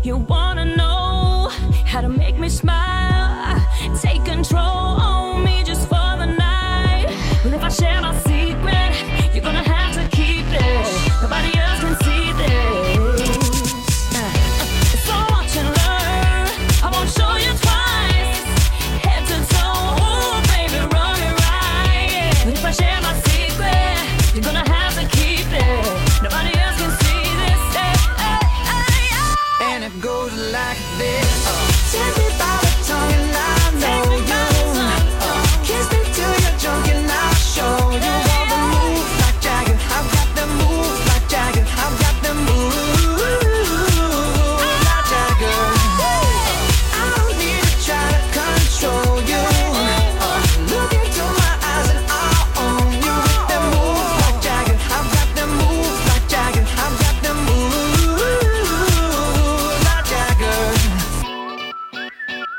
You wanna know how to make me smile? Take control on me just for the night. Well, if I share my secret, you're gonna have to keep it. Nobody else can see this. So watch and learn. I won't show you twice. Head to toe, ooh, baby, run it right. But if I share my secret, you're gonna have to keep it. Nobody else can see this. And it goes like this. Take me by the tongue and I know you. Kiss me till you're drunk and I'll show you all the moves like Jagger. I've got the moves like Jagger. I've got the moves like Jagger. I don't need to try to control you. Look into my eyes and I'll own you with the moves like Jagger. I've got the moves like Jagger. I've got the moves like Jagger.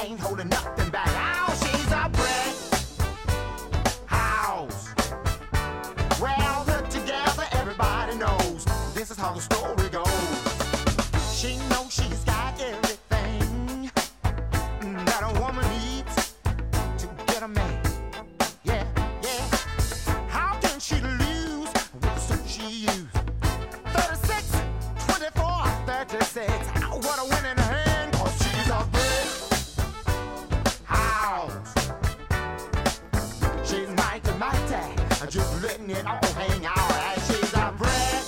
ain't holding nothing back. Oh, she's a brick house. Well, put together, everybody knows this is how the story goes. She knows she's got everything that a woman needs to get a man. Yeah, yeah. How can she lose with the suit she used? 36, 24, 36. What a winning hand, 'cause she's a brick house. She's mighty, mighty, just letting it all hang out. And she's a brick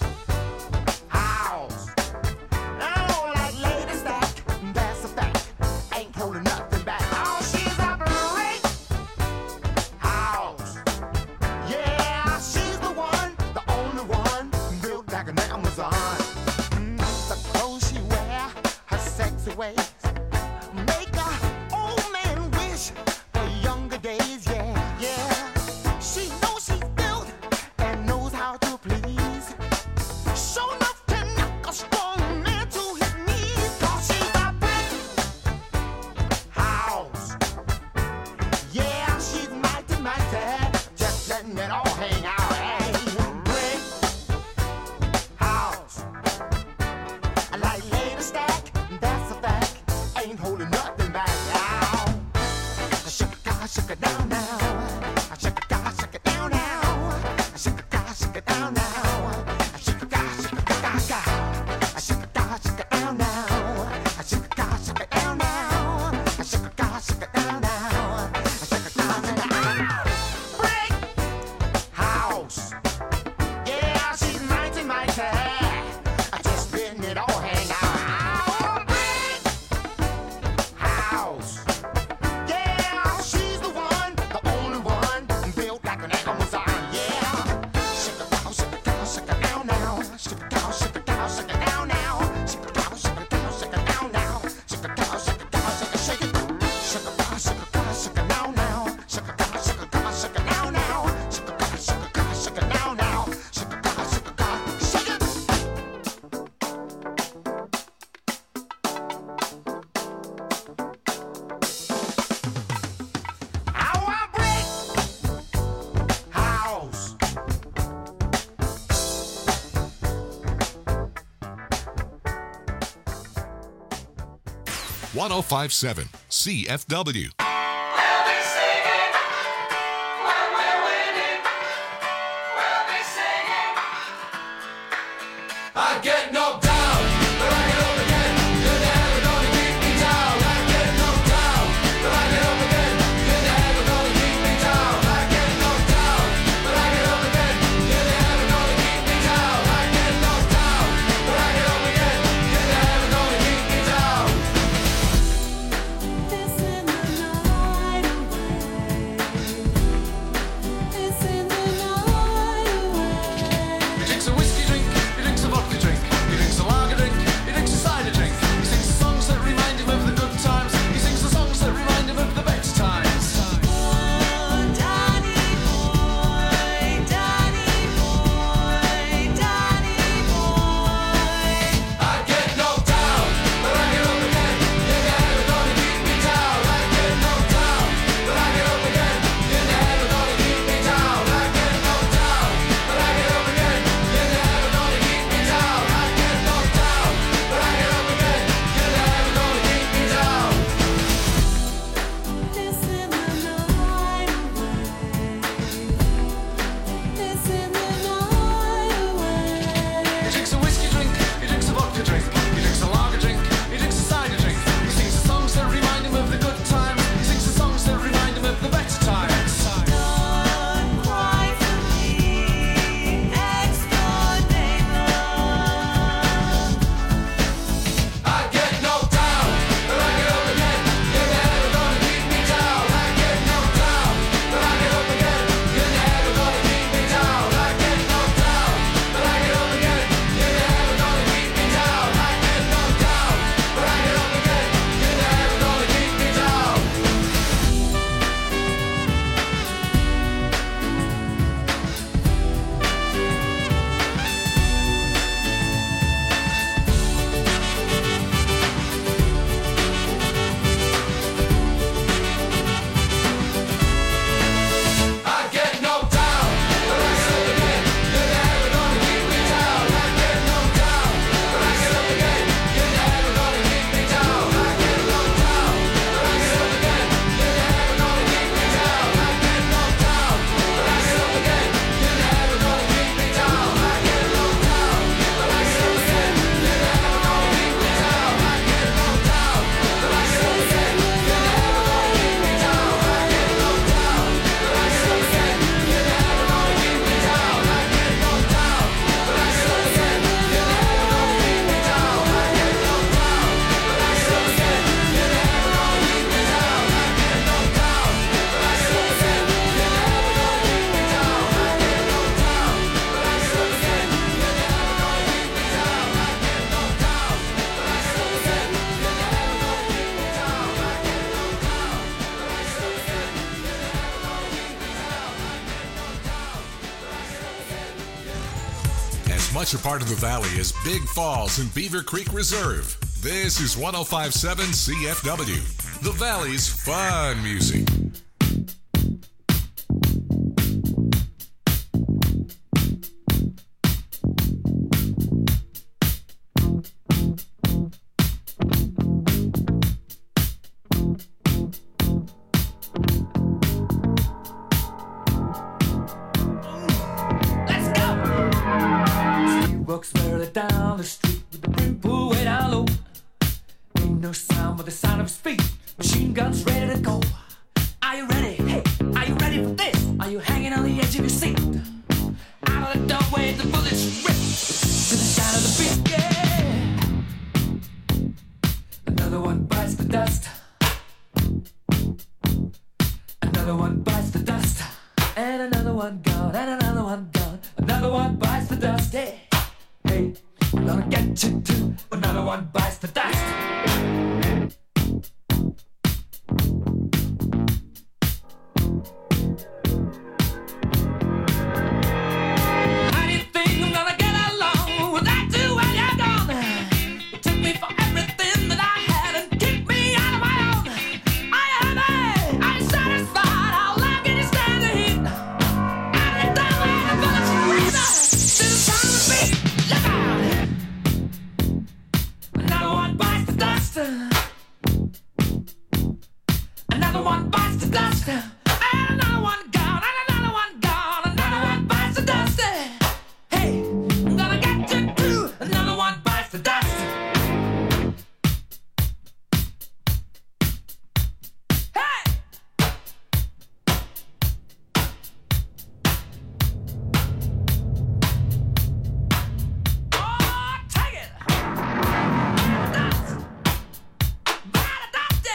house. Oh, like Lady Stack, that's a fact. Ain't holding nothing back. Oh, she's a brick house. Yeah, she's the one, the only one, built like an Amazon. The clothes she wear, her sexy ways, make a old man wish for younger days. Yeah, yeah. She knows she's built and knows how to please. Show enough to knock a strong man to his knees. 'Cause she's a brick house. Yeah, she's mighty, mighty, just letting it all hang out. Hey, brick house. I like Lady Stack, that's a fact. Ain't holding nothing back now. Shake it down now. Shake it down now. Shake it down now. Shake it down now. Shake it down now. Shake it down now. Shake it down now. Brick house. Yeah, she's mighty, mighty. Just letting it all hang out. Oh, brick house. Yeah, she's the one, the only one, built like an Amazon. Yeah. Shake it down now. Shake it down now. Shake it down now. Shake it down now. Shake it down now. Shake it. Shake it down now. Shake it now. Shake it now. Shake it now. Shake it now. Shake it. Our brick house. 1057 CFW. I get knocked down, but I get up again. You're never gonna keep me down. I get knocked down, but I get up again. You're never gonna keep me down. I get knocked down, but I get up again. You're never gonna keep me down. I get knocked down, but I get up again. You're never gonna keep me down. This in the night. much a part of the valley as Big Falls and Beaver Creek Reserve. This is 105.7 CFW, the Valley's fun music. Walks merrily down the street with the brim pulled way down low. Ain't no sound but the sound of his feet. Machine guns ready to go. Are you ready? Hey, are you ready for this? Are you hanging on the edge of your seat? Out of the doorway, the bullets rip to the sound of the beat. Yeah. Another one bites the dust. Another one bites the dust. And another one gone. And another one gone. Another one bites the dust. Hey. Hey, I'm gonna get you too. Another one bites the dust. How do you think I'm gonna get along without you when you're gone? You took me for everything that I had and kicked me out of my own. Are you happy? Are you satisfied? How long can you stand the heat? Out of the doorway, the bullets rip to the sound of the beat. Look out! Another one bites the dust. Another one bites the dust. And another one gone. And another one gone. Another one bites the dust. Hey, I'm gonna get you too. Another one bites the dust. Hey! Oh, take it! Dust! Bite the dust!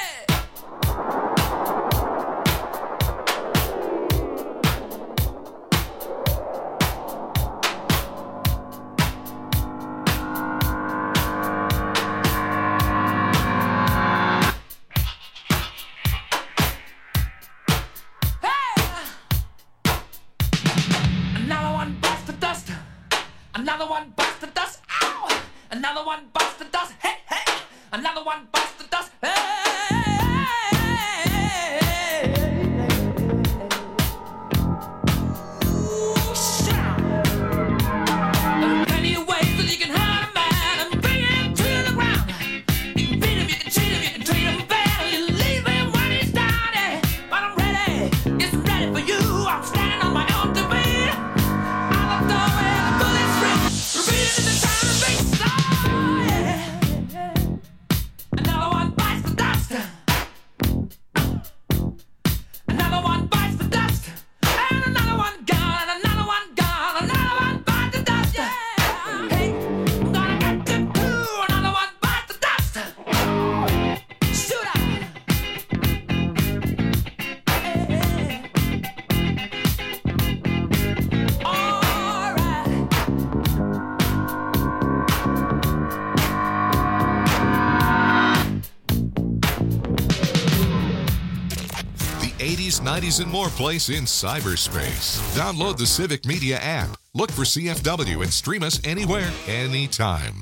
Hey! Another one bites the dust. Another one bites the dust. Ow! Another one bites the dust. Hey, hey! Another one bites the dust. Hey! Ooh, shit! There are plenty of ways that you can hurt a man and bring him to the ground. You can beat him, you can cheat him, you can treat him bad. You leave him when he's down. Yeah. But I'm ready, yes, I'm ready for you. I'm standing on my own two feet. Out the doorway, the bullets rip, repeating in the sound of beats. Oh, yeah. Another one bites the dust. Another one bites the dust. And another one gone. And another one gone. Another one bites the dust. Yeah. Hey, I'm gonna get you too. Another one bites the dust. Shoot out. Hey. All right. The 80s, 90s, and more place in cyberspace. Download the Civic Media app. Look for CFW and stream us anywhere, anytime.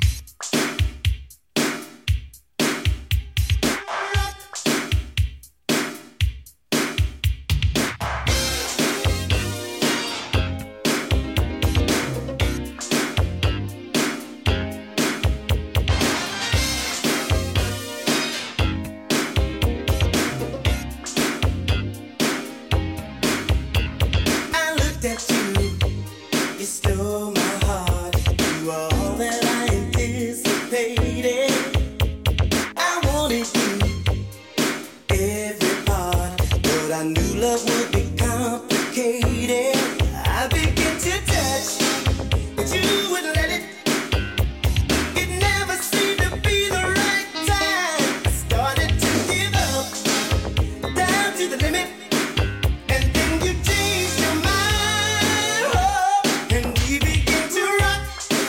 I looked at you, you stole my heart. You were all that I anticipated. I wanted you, every part, but I knew love would be complicated. I began to touch, but you wouldn't let it. It never seemed to be the right time. I started to give up, down to the limit. And then you changed your mind, oh, and we began to rock,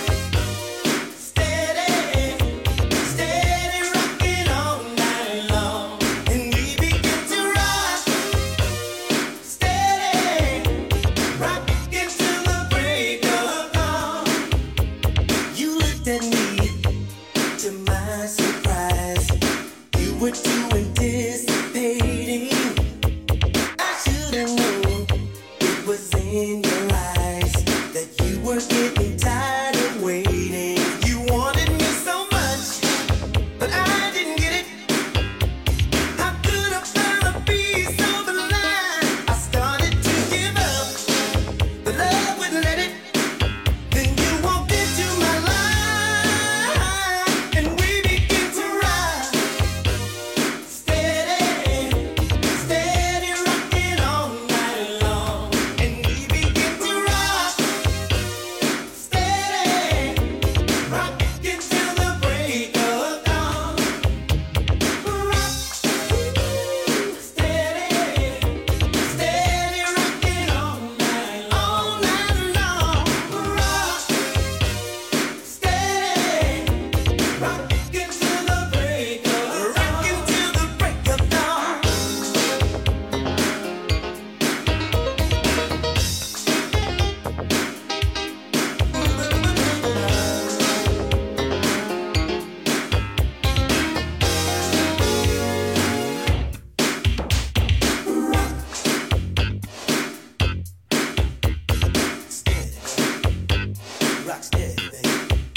steady, steady rocking all night long. And we began to rock, too anticipating. I should have known it was in your eyes that you were getting tired of waiting. You wanted me so much, but I didn't get it. How could I finally be so blind? I started to give up, but love wouldn't let it. Then you walked into my life, and we began to ride. Steady, steady rocking all night long, and we began to rock. Steady, rocking till the break of dawn. Rock, steady, steady rocking all night long. Rock, steady, rocking till the break of dawn. Rock steady, baby.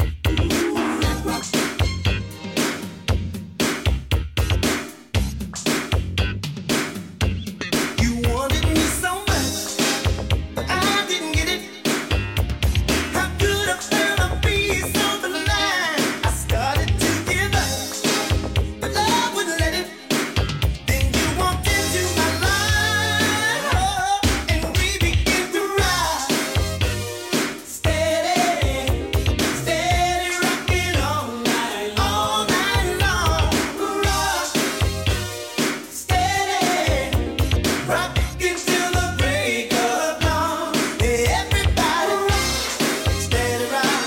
You wanted me so much, but I didn't get it. How could I finally be so blind? I started to give up, but love wouldn't let it. Then you walked into my life, and we began to ride. Steady, steady rocking all night long. Rock, steady, rocking till the break of dawn. Everybody rock, steady rock,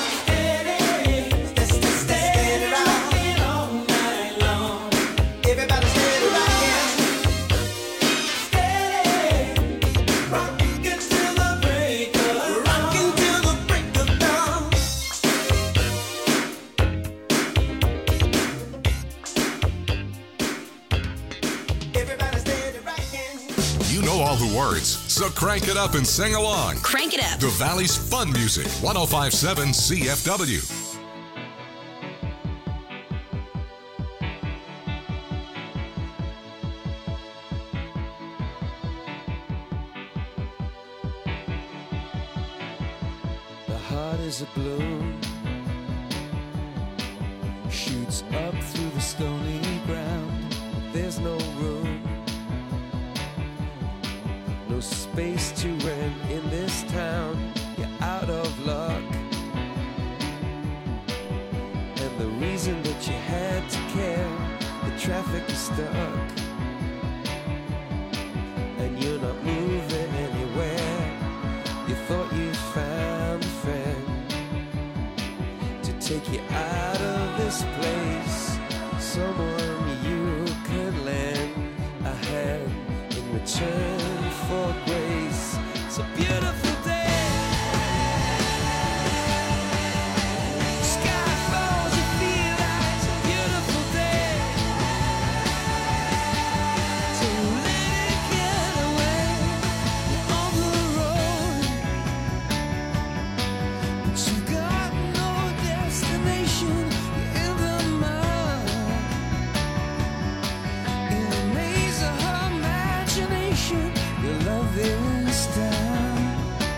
steady rocking all night long. Everybody steady rocking, steady rocking till the break of dawn. Everybody steady rocking. You know all the words, so crank it up and sing along. Crank it up. The Valley's fun music, 1057 CFW. The heart is a balloon, shoots up through the stony ground. There's no room, no space to rent in this town. You're out of luck, and the reason that you had to care, the traffic is stuck, and you're not moving anywhere. You thought you found a friend to take you out of this place, someone you could lend a hand in return for grace. It's a beautiful day. Sky falls, you feel like it's a beautiful day. So let it get away. You're on the road, but you've got no destination. You're in the mud, in a maze of her imagination. Your love is down.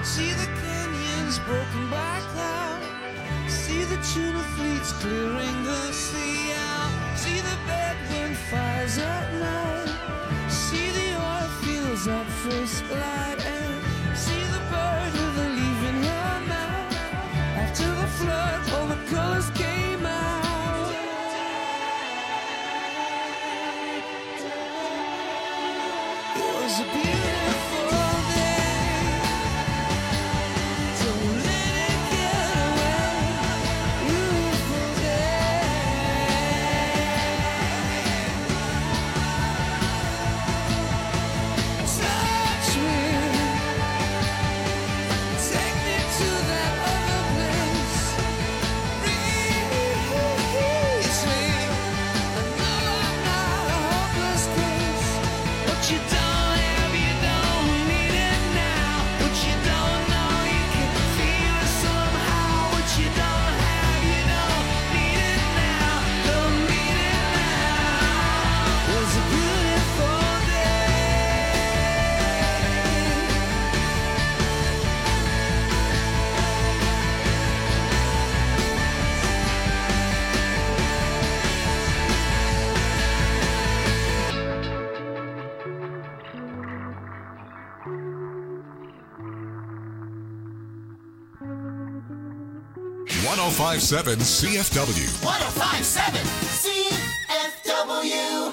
See the canyons broken by cloud. See the tuna fleets clearing the sea out. See the bedroom fires at night. See the oil fields at first light. And see the bird with a leaf in her mouth. After the flood, all the colors came out. It was a beautiful day. Don't let it get away. Beautiful day. Touch me. Take me to that other place. Release me. I know I'm not a hopeless case. What you don't have, you don't need it now. What you don't know, you can feel it somehow. What you don't have, you don't need it now. Don't need it now. It was a beautiful day. .1057 CFW. 1057 CFW.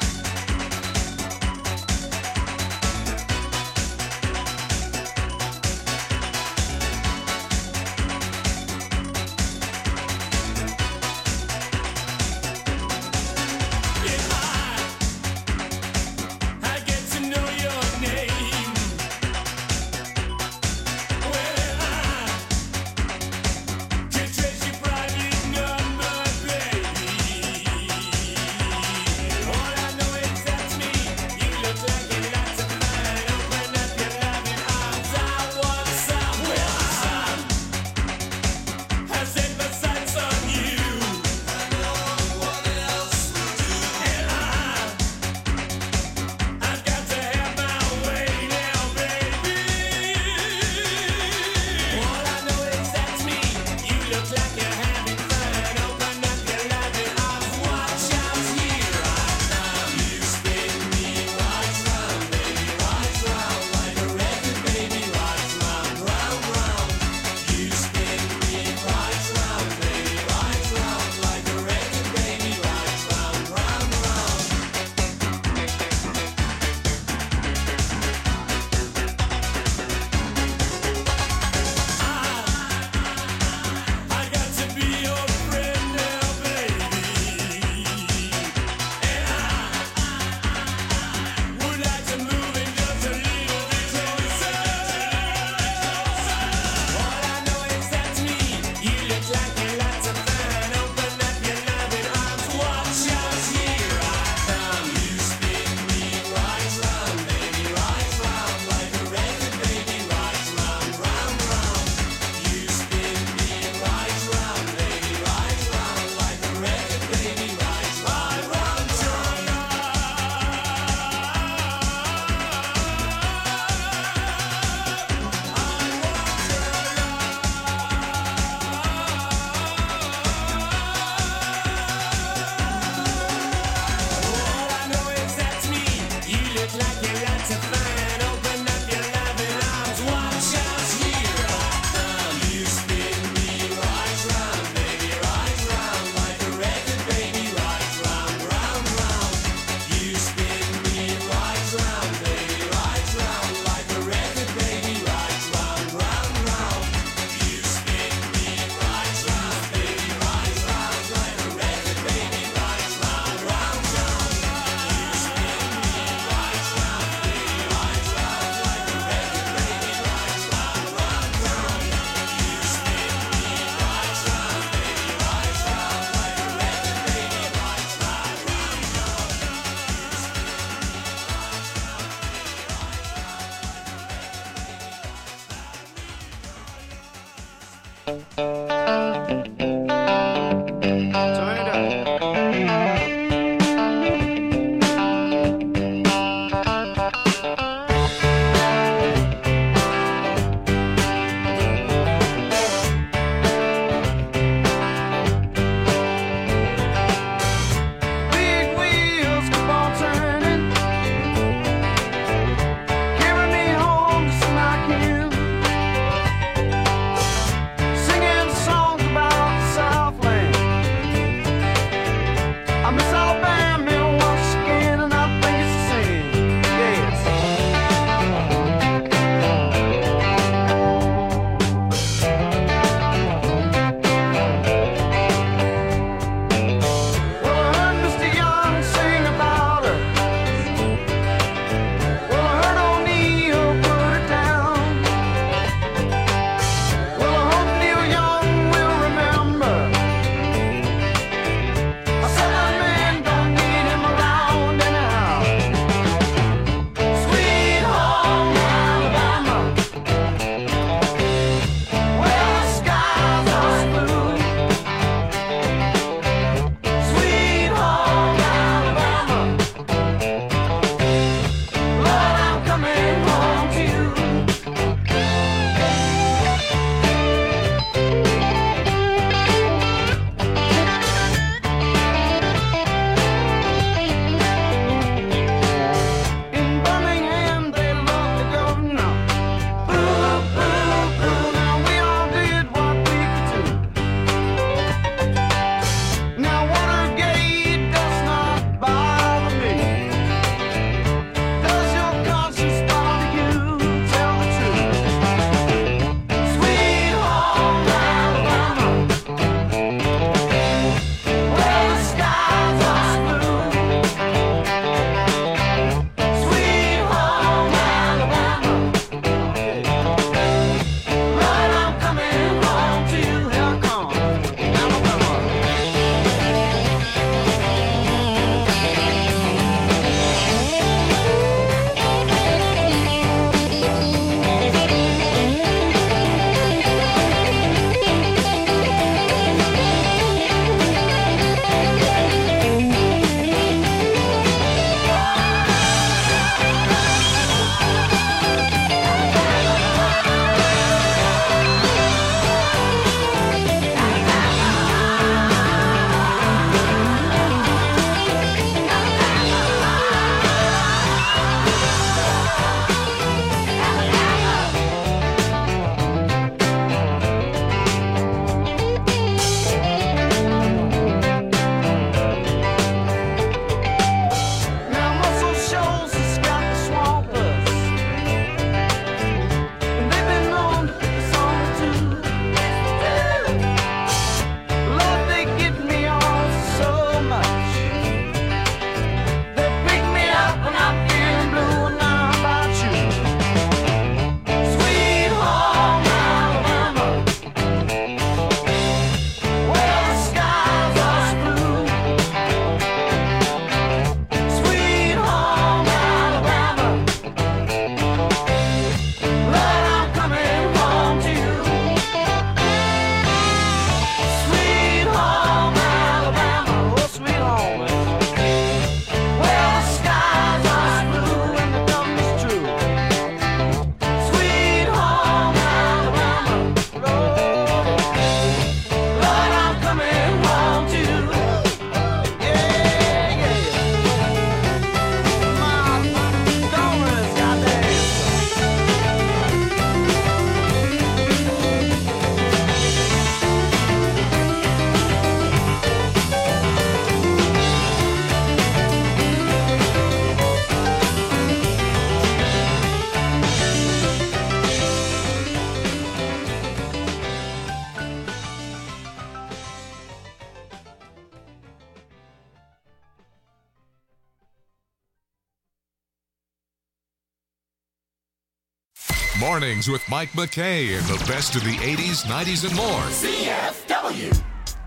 I get to know your name. Well, I can trace your private number, baby. All I know is that's me. You look like you like to find. Open up your loving arms. I want somewhere. I set my sights on you. I know what else will do. And I've got to have my way now, baby. All I know is that's me. You look like you're having fun. Open up your loving arms. Watch out here. I love you. Spin me right round, baby, right round like a record, baby, right round, round, round. You spin me right round, baby, right round like a record, baby, right round, round, round. I got to be your friend now, baby. And I would like to move in just a little bit closer. All I know is that's me. You look like you like to find. Open up your loving arms. Watch out here. I come. You spin me right round, baby, right round like a record, baby, right round, round, round. You spin me right round, baby, right round like a record, baby, right round, round, All I know is that's me. You look like you like to find. Open up your loving arms. Watch out here. I come. You spin me right round, baby, right round like a record, baby, right round, round, round. You spin me right round, baby, right round like a record, baby, right round, round, round. You spin me right round, baby, right round like a record, baby, right round, round, round. You spin me right round, baby, right round like a record, baby, right round, round, round. You spin me right round, baby, right round like a record, baby, right round, round, Turn it up. Mornings with Mike McKay and the best of the 80s, 90s, and more. CFW.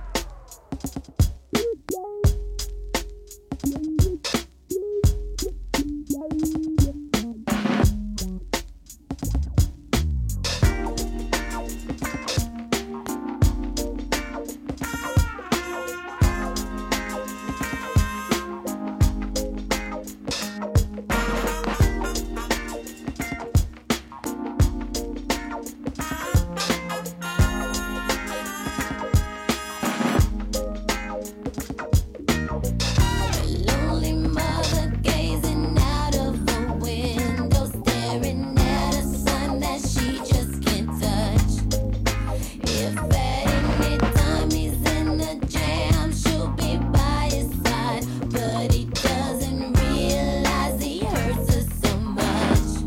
Lonely mother gazing out of the window, staring at a son that she just can't touch. If at any time he's in a jam, she'll be by his side, but he doesn't realize he hurts her so much.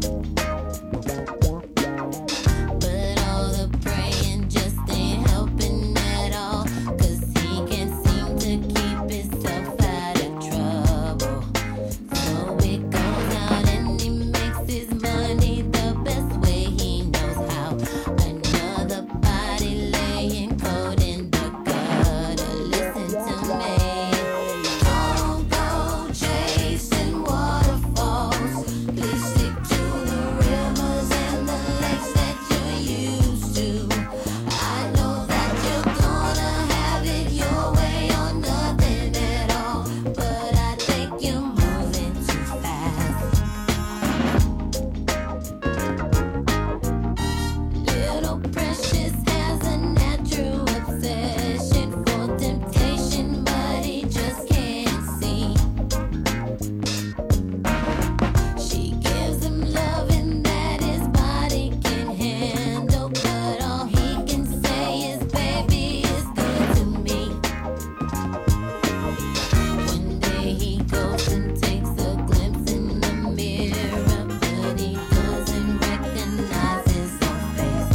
But all the praying just ain't helping at all, 'cause he can't seem to keep himself out of trouble. So he goes out and he makes his money the best way he knows how. Another body laying cold in the gutter. Listen to me. Don't go chasing waterfalls. Please stick to the rivers and the lakes that you're used to. I know that you're gonna have it your way or nothing at all, but I think you're moving too fast. Little Precious has a natural obsession for temptation, but he just can't see. She gives him loving that his body can handle, but all he can say is, "Baby, it's good to me." One day he goes and takes a glimpse in the mirror, but he doesn't recognize his own face.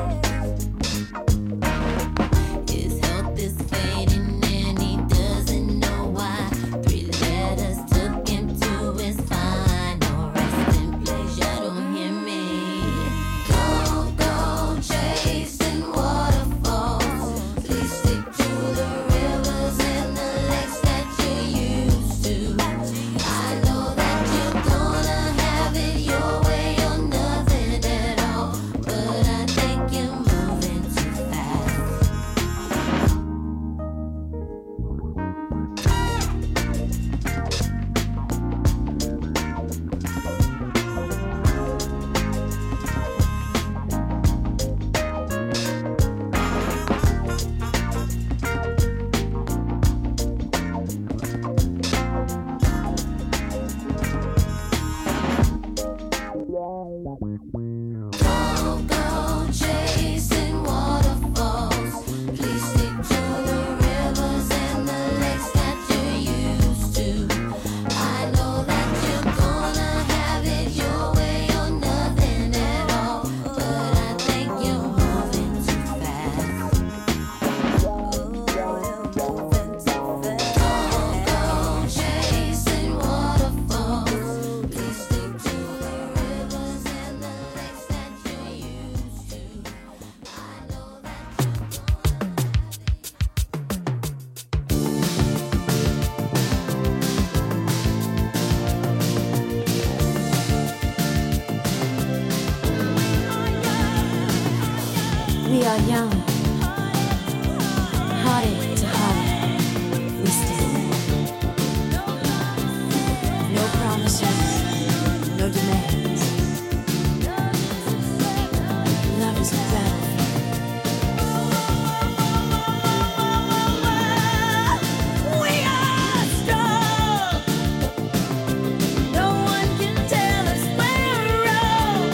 His health is fading and he doesn't know why. 3 letters took him to his final resting place. You don't hear me. Don't go chasing waterfalls. Please stick to the rivers and the lakes that you're used to. I know that you're gonna have it your way or nothing at all, but I think you're moving too fast. Don't go chasing waterfalls. Please stick to the rivers and the lakes that you're used to. I know that you're gonna have it your way or nothing at all, but I think you're moving too fast. Don't go chasing waterfalls. Please stick to the rivers and the lakes that you're used to. I know that you're We are young, hearted to heart, we stand. No promises, no demands. Love is a battlefield. We are strong. No one can tell us we're wrong.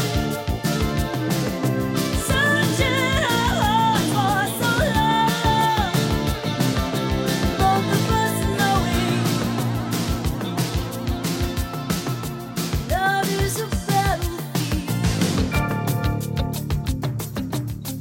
Searching our hearts for so long. Both of us knowing love is a battlefield.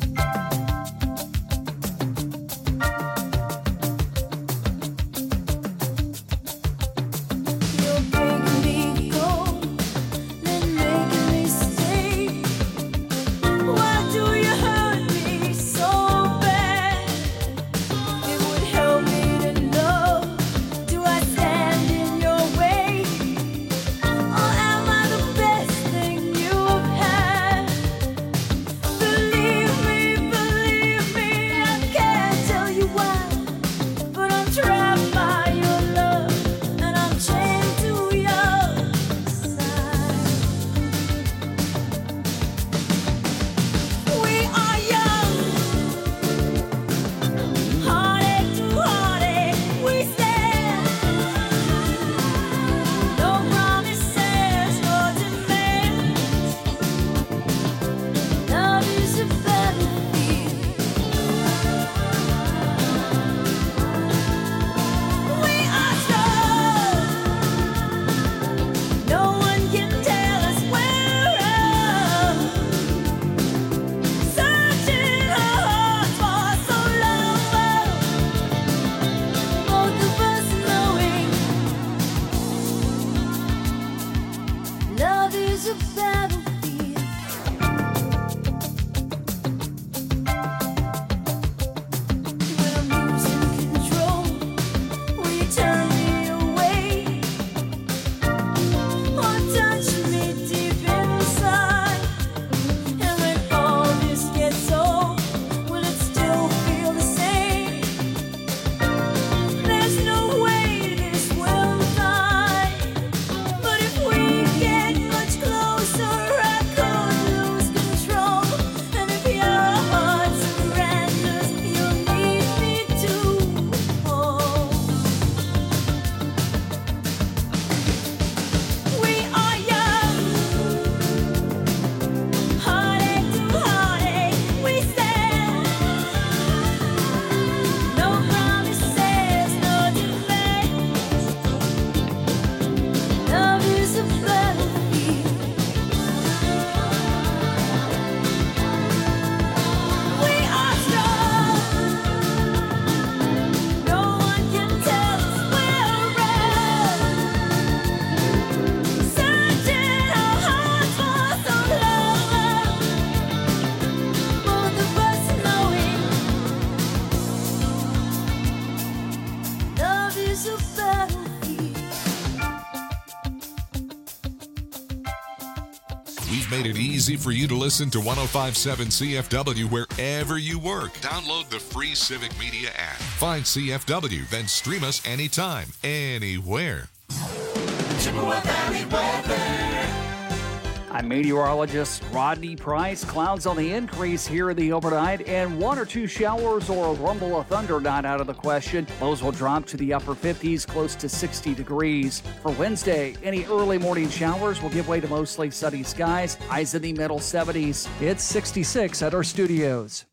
made it easy for you to listen to 1057 CFW wherever you work. Download the free Civic Media app. Find CFW, then stream us anytime, anywhere. Chippewa Valley weather. I'm meteorologist Rodney Price. Clouds on the increase here in the overnight, and 1 or 2 showers or a rumble of thunder not out of the question. Lows will drop to the upper 50s, close to 60 degrees. For Wednesday, any early morning showers will give way to mostly sunny skies. Highs in the middle 70s. It's 66 at our studios.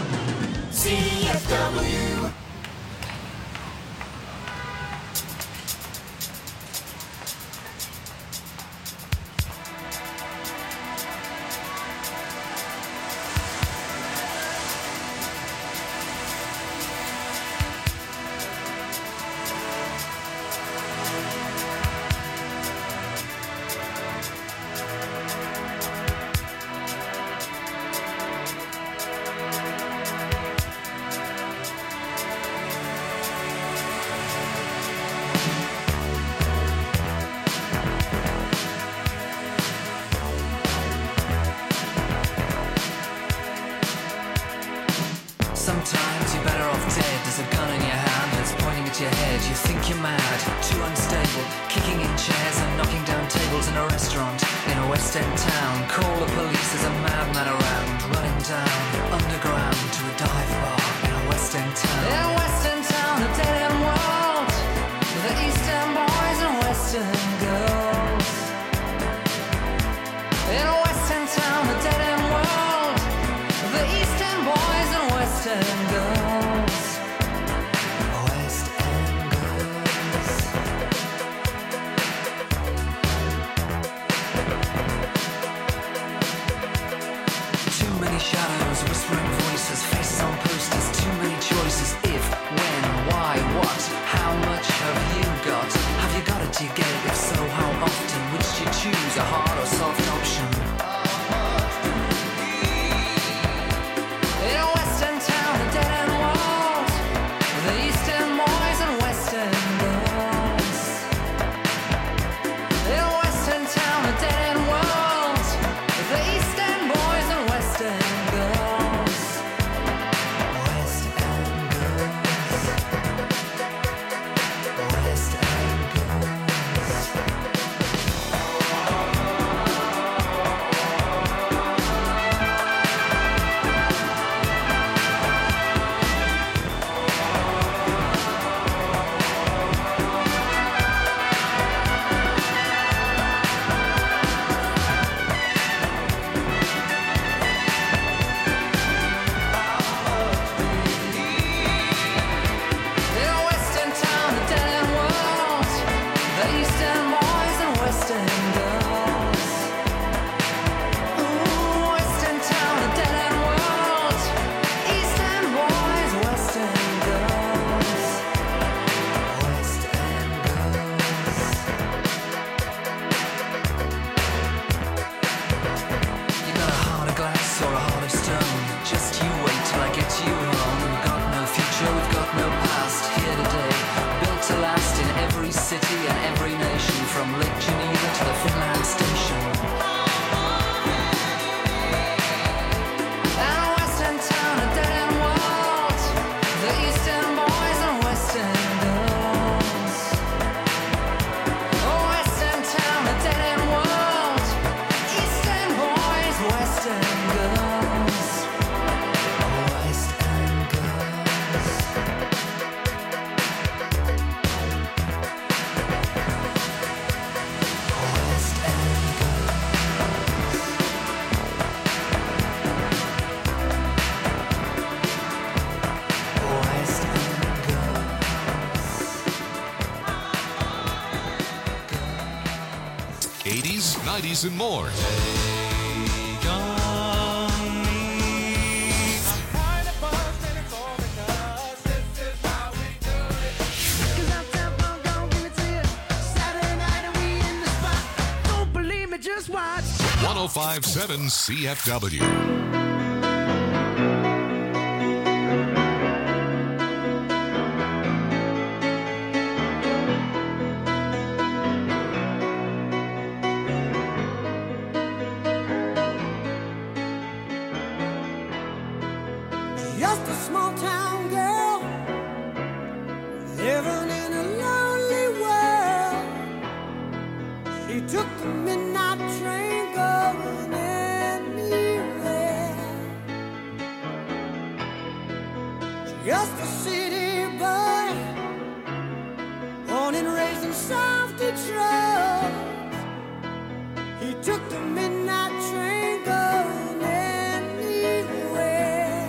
CFW. Sometimes you're better off dead. There's a gun in your hand that's pointing at your head. You think you're mad, too unstable, kicking in chairs and knocking down tables in a restaurant in a West End town. Call the police, there's a madman around, running down underground to a dive bar in a West End town. In a West End town, a dead end world, with the East End boys and West End girls. In a West End town, a dead end world, with the East End boys and West End girls. West End girls. Too many shadows, whispering voices, faces on posters, too many choices. If, when, why, what, how much have you got? Have you got it to get it? If so, how often? Which do you choose, a hard or soft option? In a West End town, a dead end world, the East End boys and West End girls. In a West End town, a dead end world, the East End boys and West End girls. West End girls. West End girls. In a West End town, a dead end world, the East End boys and West End girls. Ooh, West End town, a dead end world, East End boys, West End girls. West End girls. You got a heart of glass or a heart of stone. Just you wait till I get you home. We've got no future, we've got no past. Here today, built to last in every city and every nation, from Lake Geneva to the Finland station. And a West End town, a dead end world, the East End boys and West End girls. Oh, West End town, a dead end world, East End boys, West End girls. West End girls. West End girls. West End girls. 80s, 90s, and more. Cause I'm tempo, gon' give it to you. Saturday night and we in the spot. Don't believe me, just watch. 1057 CFW. just a small town girl living in a lonely world. She took the midnight train going anywhere. Just a city boy, born and raised in South Detroit. He took the midnight train going anywhere.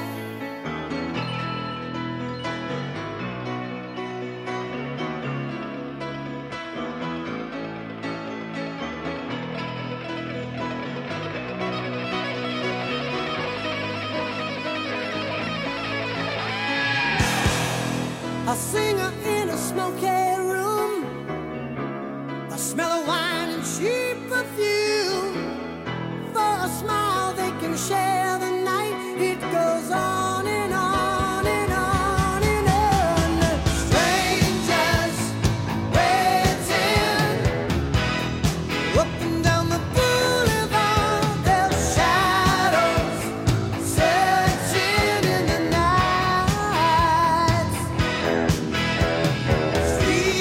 A singer in a smoky room, the smell of wine and cheap perfume. For a smile they can share the night. It goes on and on and on and on. Strangers waiting up and down the boulevard. Their shadows searching in the night. Street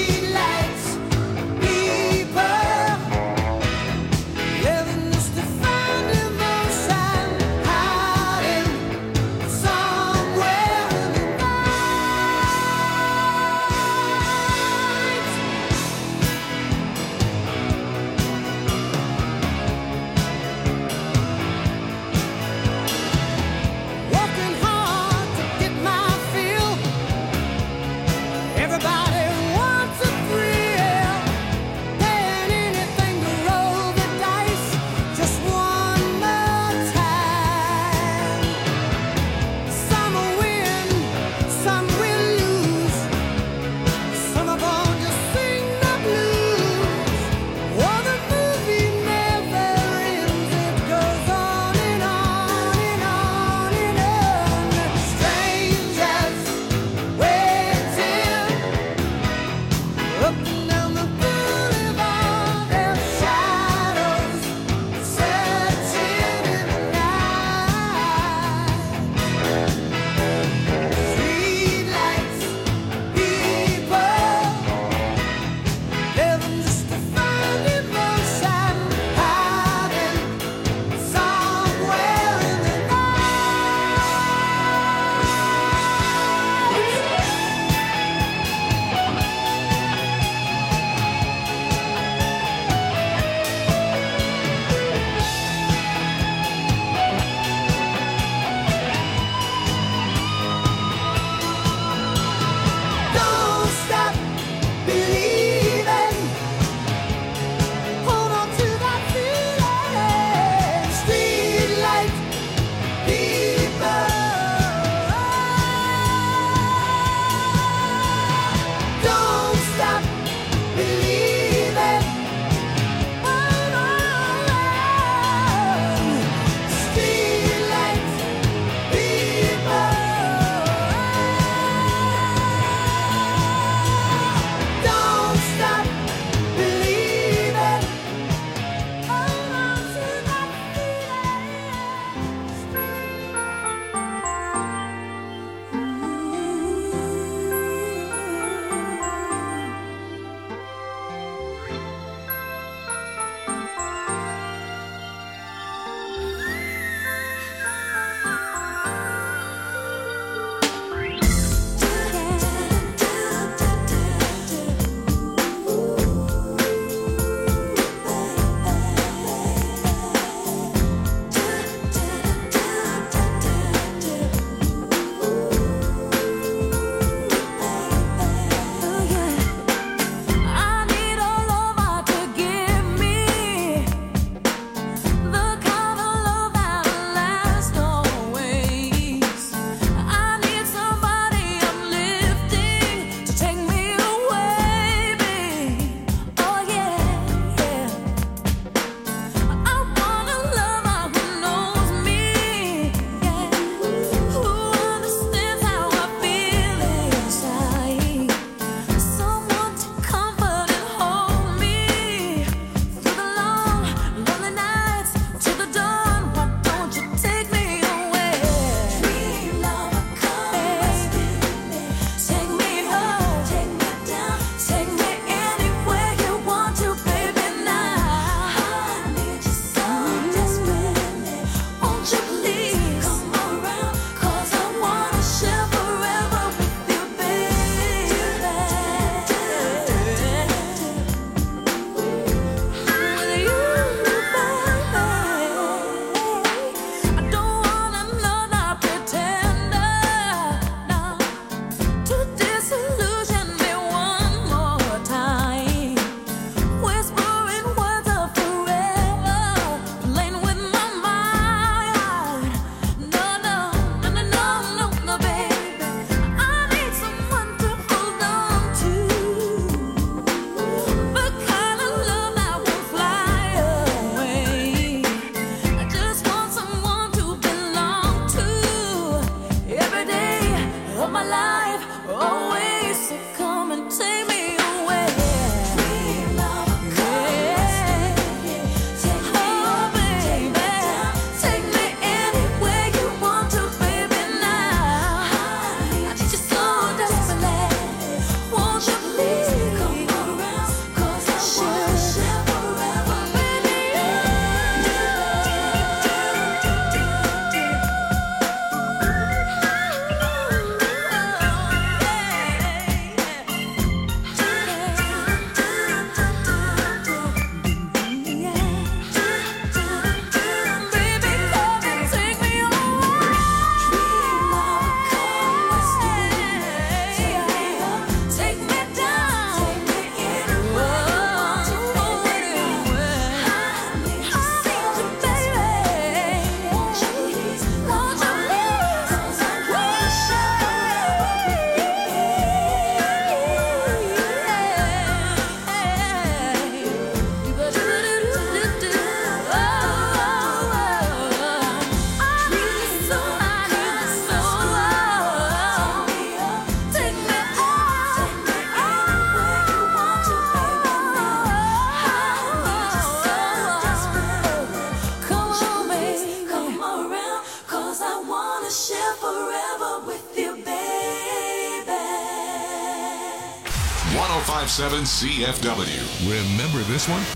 1057 CFW. Remember this one?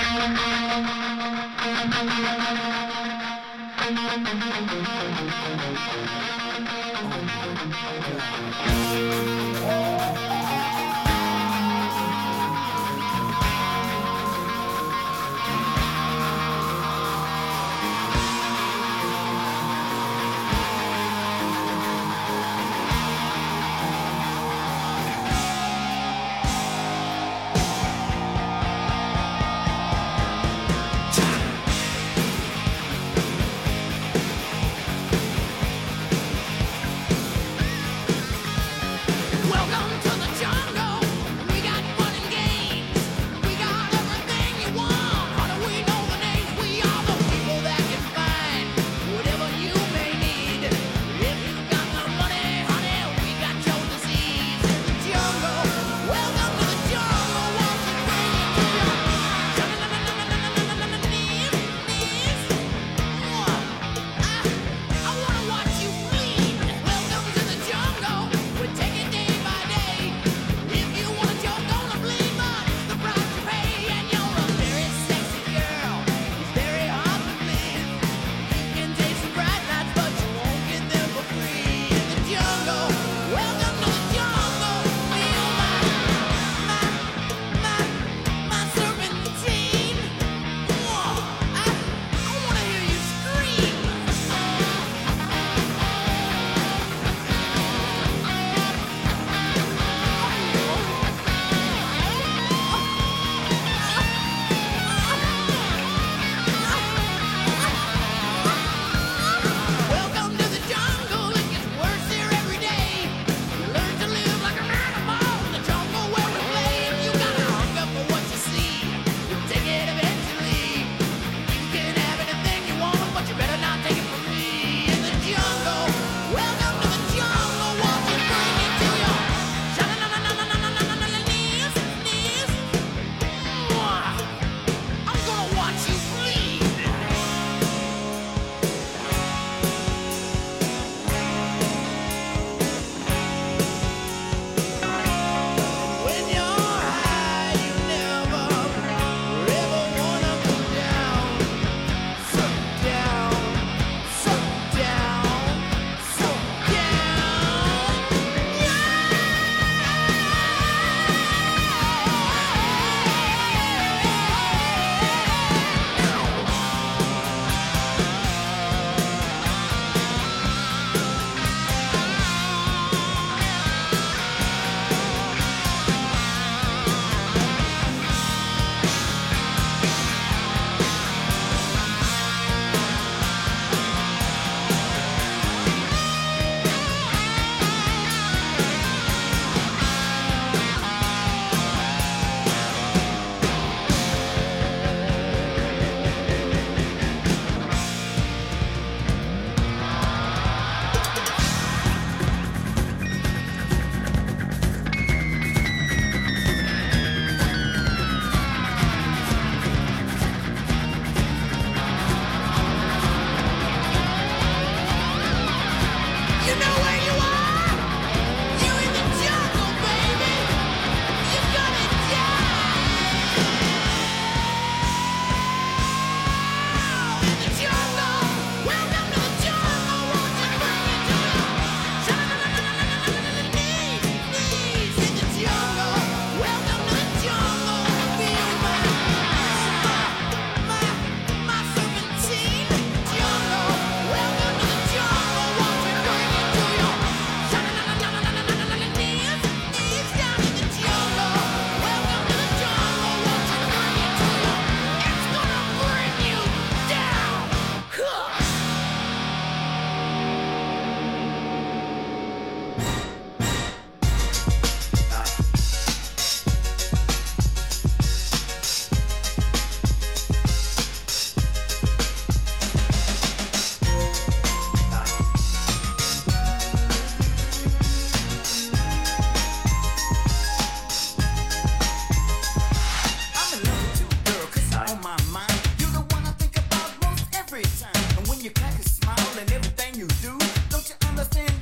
Welcome to the jungle. We got fun and games. We got everything you want. How do we know the names? We are the people that can find whatever you may need. If you got the money, honey, we got your disease. In the jungle. Welcome to the jungle. Won't you bring it to your knees? I wanna watch you bleed. Welcome to the jungle. We take it day by day. If you want it, you're gonna bleed, but the price you pay, and you're a very sexy girl. It's very hard to please. You can taste the bright lights, but you won't get them for free. In the jungle, welcome to the jungle. Feel my serpentine. I wanna hear you scream. Welcome to the jungle. It gets worse here every day. You learn to live like an animal in the jungle where we play. If you got a hunger for what you see, you'll take it eventually. You can have anything you want, but you better not take it from me. In the jungle, welcome to the jungle. Won't you bring it to your knees? I'm gonna watch you bleed. When you're high, you never ever wanna go down. So down, so down, so You know where you are? You're in the jungle, baby. You're gonna die. In the jungle, welcome to the jungle. Won't you bring it to your knees? In the jungle, welcome to the jungle. Feel my serpentine. Jungle, welcome to the jungle. Won't you bring it to your knees? Down in the jungle, welcome to the jungle. Won't you bring it to your? It's gonna bring you down. I'm in love with you, girl, 'cause you're on my mind. You're the one I think about most every time. And when you crack a smile and everything you do, don't you understand